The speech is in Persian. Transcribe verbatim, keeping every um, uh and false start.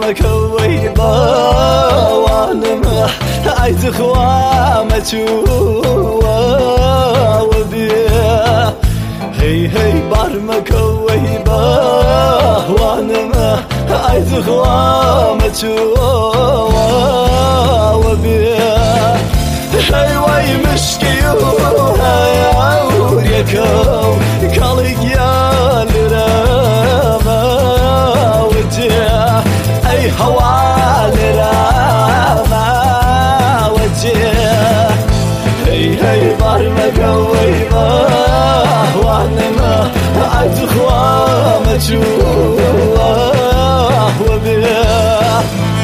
مكوي بوانما عايز خوامتو وبيا هي هي بار مكوي بوانما عايز خوامتو وبيا هي وي مشكيو هاي وريكو كالك يا لرما وجه أي هوا لرما وجه هي هي بار مكوي وانما عد خوامتو وبيا